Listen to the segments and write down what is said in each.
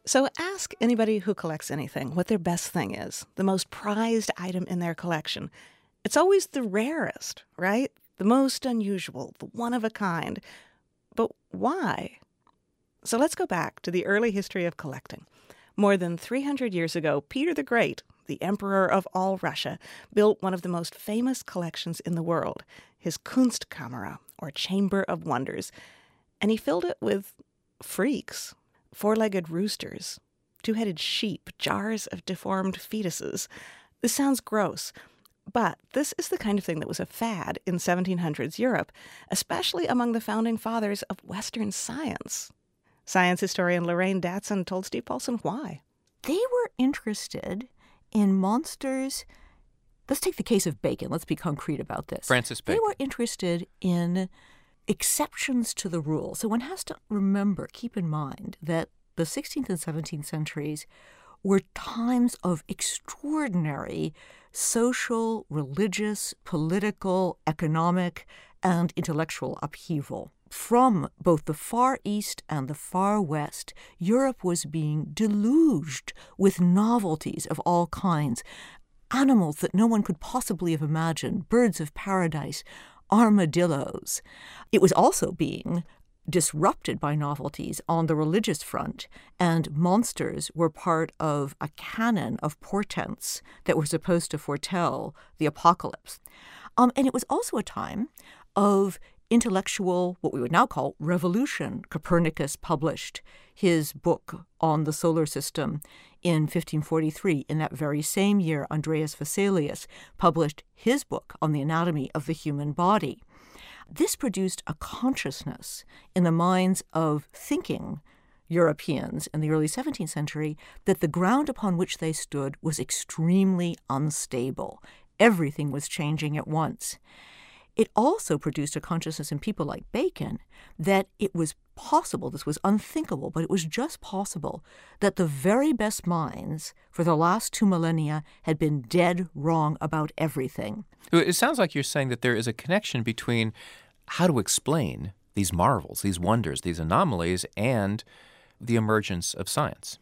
So ask anybody who collects anything what their best thing is, the most prized item in their collection. It's always the rarest, right? The most unusual, the one of a kind. But why? So let's go back to the early history of collecting. More than 300 years ago, Peter the Great, the emperor of all Russia, built one of the most famous collections in the world, his Kunstkamera, or Chamber of Wonders. And he filled it with freaks, four-legged roosters, two-headed sheep, jars of deformed fetuses. This sounds gross, but this is the kind of thing that was a fad in 1700s Europe, especially among the founding fathers of Western science. Science historian Lorraine Datsun told Steve Paulson why. They were interested in monsters. Let's take the case of Bacon. Let's be concrete about this. Francis Bacon. They were interested in exceptions to the rule. So one has to remember, keep in mind, that the 16th and 17th centuries were times of extraordinary social, religious, political, economic, and intellectual upheaval. From both the Far East and the Far West, Europe was being deluged with novelties of all kinds, animals that no one could possibly have imagined, birds of paradise, armadillos. It was also being disrupted by novelties on the religious front, and monsters were part of a canon of portents that were supposed to foretell the apocalypse. And it was also a time of intellectual, what we would now call revolution. Copernicus published his book on the solar system in 1543. In that very same year, Andreas Vesalius published his book on the anatomy of the human body. This produced a consciousness in the minds of thinking Europeans in the early 17th century that the ground upon which they stood was extremely unstable. Everything was changing at once. It also produced a consciousness in people like Bacon that it was possible, this was unthinkable, but it was just possible, that the very best minds for the last 2 millennia had been dead wrong about everything. It sounds like you're saying that there is a connection between how to explain these marvels, these wonders, these anomalies, and the emergence of science.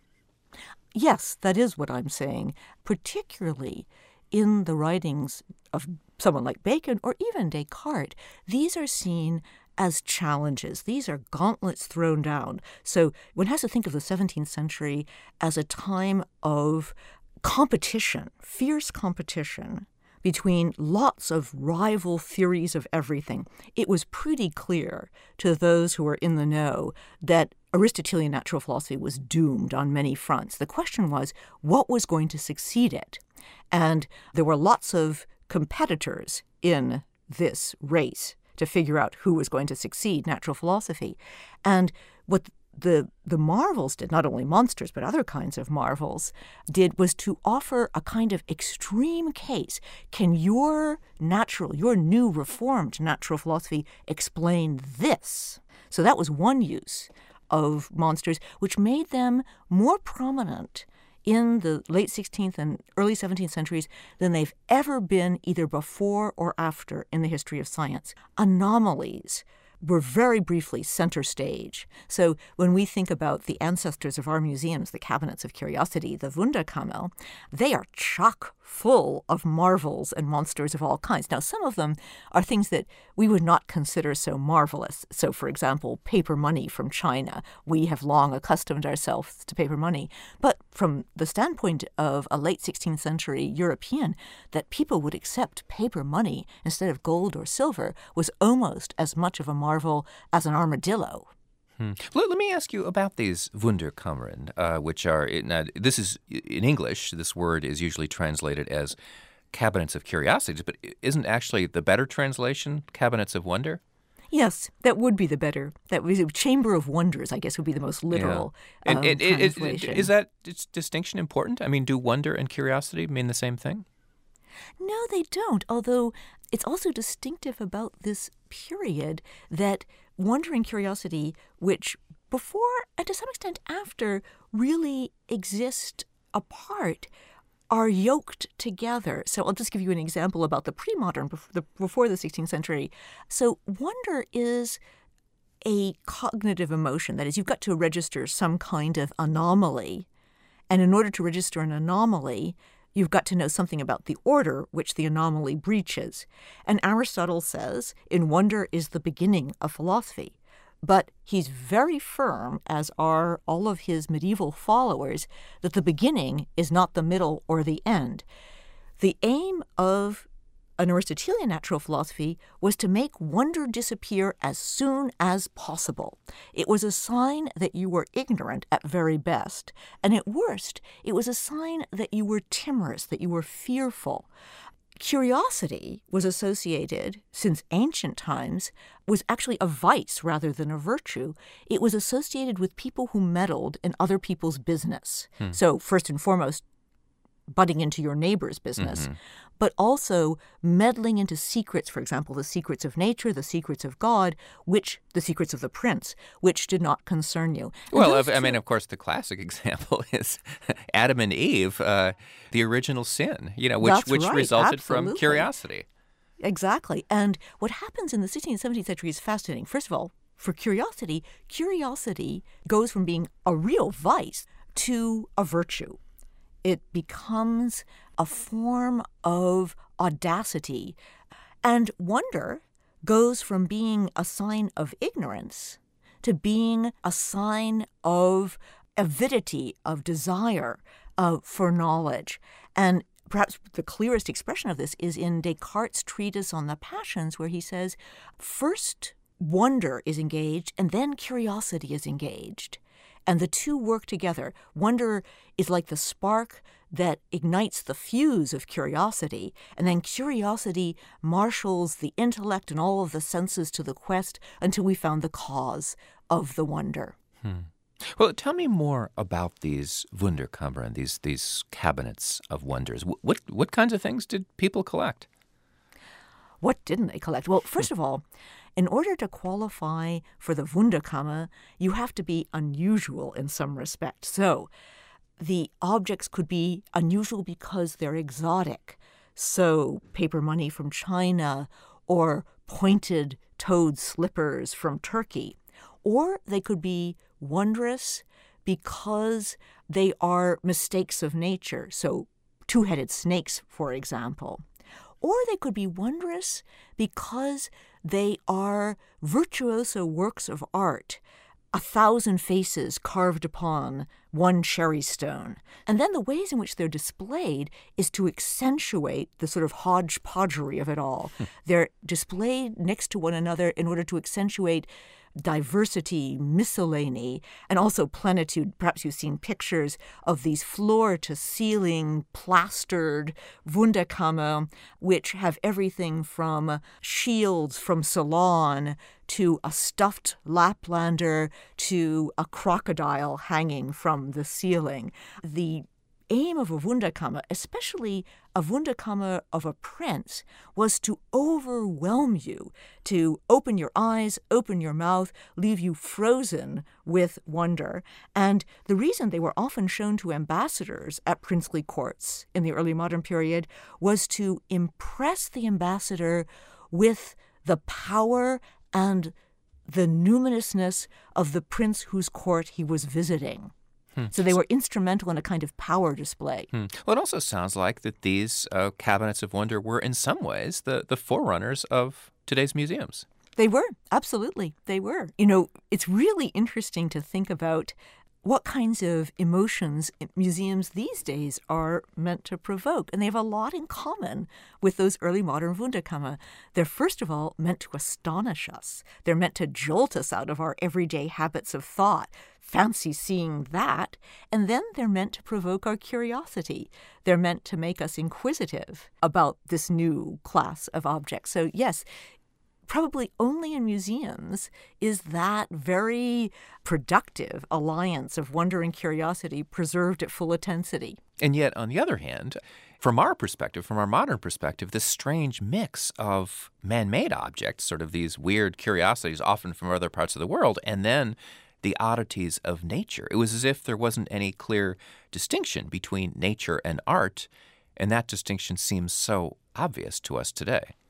Yes, that is what I'm saying, particularly in the writings of someone like Bacon or even Descartes. These are seen as challenges. These are gauntlets thrown down. So one has to think of the 17th century as a time of competition, fierce competition between lots of rival theories of everything. It was pretty clear to those who were in the know that Aristotelian natural philosophy was doomed on many fronts. The question was, what was going to succeed it? And there were lots of competitors in this race to figure out who was going to succeed natural philosophy. And what the marvels did, not only monsters but other kinds of marvels, did was to offer a kind of extreme case. Can your new reformed natural philosophy explain this? So that was one use of monsters, which made them more prominent in the late 16th and early 17th centuries than they've ever been either before or after in the history of science. Anomalies were very briefly center stage. So when we think about the ancestors of our museums, the cabinets of curiosity, the Wunderkammer, they are chock full of marvels and monsters of all kinds. Now, some of them are things that we would not consider so marvelous. So, for example, paper money from China. We have long accustomed ourselves to paper money. But from the standpoint of a late 16th century European, that people would accept paper money instead of gold or silver was almost as much of a marvel as an armadillo. Let me ask you about these Wunderkammern, which are, this is in English, this word is usually translated as cabinets of curiosities, but isn't actually the better translation cabinets of wonder? Yes, that would be the better. That was Chamber of Wonders, I guess, would be the most literal translation. Is that distinction important? I mean, do wonder and curiosity mean the same thing? No, they don't, although it's also distinctive about this period that wonder and curiosity, which before and to some extent after really exist apart, are yoked together. So I'll just give you an example about the pre-modern, before the 16th century. So wonder is a cognitive emotion. That is, you've got to register some kind of anomaly. And in order to register an anomaly, you've got to know something about the order which the anomaly breaches. And Aristotle says, in wonder is the beginning of philosophy. But he's very firm, as are all of his medieval followers, that the beginning is not the middle or the end. The aim of an Aristotelian natural philosophy was to make wonder disappear as soon as possible. It was a sign that you were ignorant at very best, and at worst, it was a sign that you were timorous, that you were fearful. Curiosity was associated, since ancient times, was actually a vice rather than a virtue. It was associated with people who meddled in other people's business. So first and foremost, butting into your neighbor's business, but also meddling into secrets, for example, the secrets of nature, the secrets of God, the secrets of the prince, which did not concern you. Well, I mean, of course, the classic example is Adam and Eve, the original sin, which resulted from curiosity. Exactly. And what happens in the 16th and 17th century is fascinating. First of all, for curiosity goes from being a real vice to a virtue. It becomes a form of audacity. And wonder goes from being a sign of ignorance to being a sign of avidity, of desire for knowledge. And perhaps the clearest expression of this is in Descartes' treatise on the passions, where he says, first wonder is engaged and then curiosity is engaged. And the two work together. Wonder is like the spark that ignites the fuse of curiosity, and then curiosity marshals the intellect and all of the senses to the quest until we found the cause of the wonder. Well, tell me more about these Wunderkammern, these cabinets of wonders. What kinds of things did people collect? What didn't they collect? Well, first of all, in order to qualify for the Wunderkammer, you have to be unusual in some respect. So the objects could be unusual because they're exotic. So paper money from China or pointed toed slippers from Turkey. Or they could be wondrous because they are mistakes of nature. So two-headed snakes, for example. Or they could be wondrous because they are virtuoso works of art, 1,000 faces carved upon one cherry stone. And then the ways in which they're displayed is to accentuate the sort of hodgepodgery of it all. They're displayed next to one another in order to accentuate diversity, miscellany, and also plenitude. Perhaps you've seen pictures of these floor-to-ceiling plastered Wunderkammer, which have everything from shields from Ceylon to a stuffed Laplander to a crocodile hanging from the ceiling. The aim of a Wunderkammer, especially a Wunderkammer of a prince, was to overwhelm you, to open your eyes, open your mouth, leave you frozen with wonder. And the reason they were often shown to ambassadors at princely courts in the early modern period was to impress the ambassador with the power and the numinousness of the prince whose court he was visiting. So they were instrumental in a kind of power display. Well, it also sounds like that these cabinets of wonder were in some ways the forerunners of today's museums. They were. Absolutely. They were. It's really interesting to think about what kinds of emotions museums these days are meant to provoke. And they have a lot in common with those early modern Wunderkammer. They're, first of all, meant to astonish us. They're meant to jolt us out of our everyday habits of thought. Fancy seeing that. And then they're meant to provoke our curiosity. They're meant to make us inquisitive about this new class of objects. So, yes, probably only in museums is that very productive alliance of wonder and curiosity preserved at full intensity. And yet, on the other hand, from our perspective, from our modern perspective, this strange mix of man-made objects, sort of these weird curiosities, often from other parts of the world, and then the oddities of nature. It was as if there wasn't any clear distinction between nature and art, and that distinction seems so obvious to us today.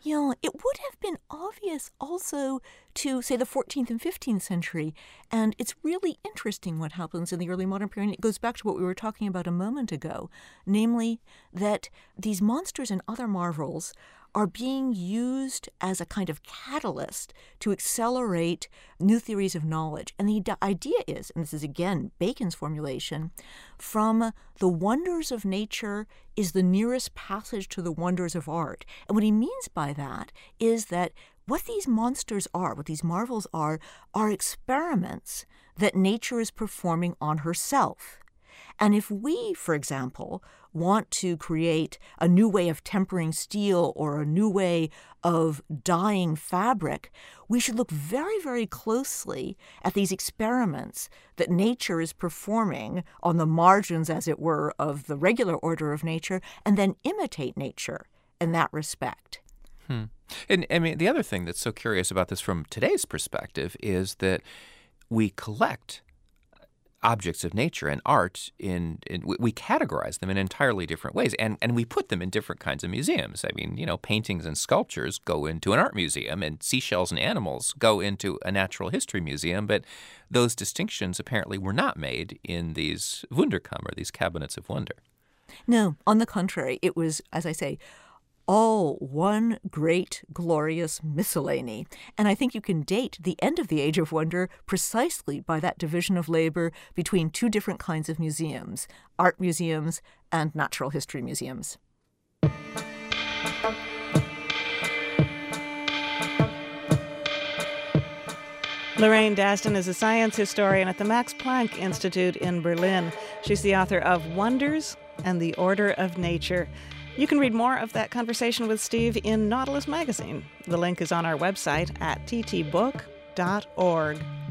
Yeah, it would have been obvious also to, say, the 14th and 15th century. And it's really interesting what happens in the early modern period. It goes back to what we were talking about a moment ago, namely that these monsters and other marvels are being used as a kind of catalyst to accelerate new theories of knowledge. And the idea is, and this is again Bacon's formulation, from the wonders of nature is the nearest passage to the wonders of art. And what he means by that is that what these monsters are, what these marvels are experiments that nature is performing on herself. And if we, for example, want to create a new way of tempering steel or a new way of dyeing fabric, we should look very, very closely at these experiments that nature is performing on the margins, as it were, of the regular order of nature, and then imitate nature in that respect. And I mean, the other thing that's so curious about this from today's perspective is that we collect objects of nature and art we categorize them in entirely different ways, and we put them in different kinds of museums. I mean, paintings and sculptures go into an art museum, and seashells and animals go into a natural history museum, but those distinctions apparently were not made in these Wunderkammer, these cabinets of wonder. No, on the contrary, it was, as I say, all one great, glorious miscellany. And I think you can date the end of the Age of Wonder precisely by that division of labor between two different kinds of museums, art museums and natural history museums. Lorraine Daston is a science historian at the Max Planck Institute in Berlin. She's the author of Wonders and the Order of Nature. You can read more of that conversation with Steve in Nautilus Magazine. The link is on our website at ttbook.org.